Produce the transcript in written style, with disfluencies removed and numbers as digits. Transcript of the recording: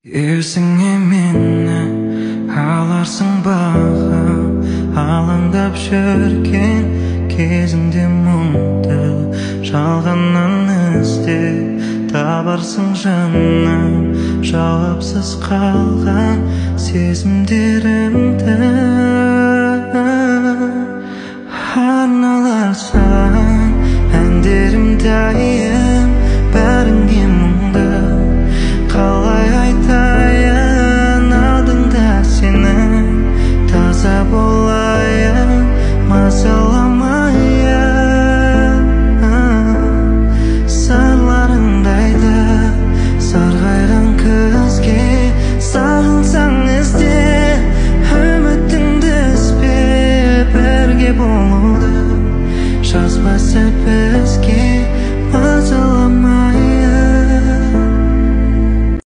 Есіңе мені аларсың баға, алаңдап жүрген кезіңде мұңды жалғаннан іздеп табарсың жаным, жауапсыз қалған сезімдерімді.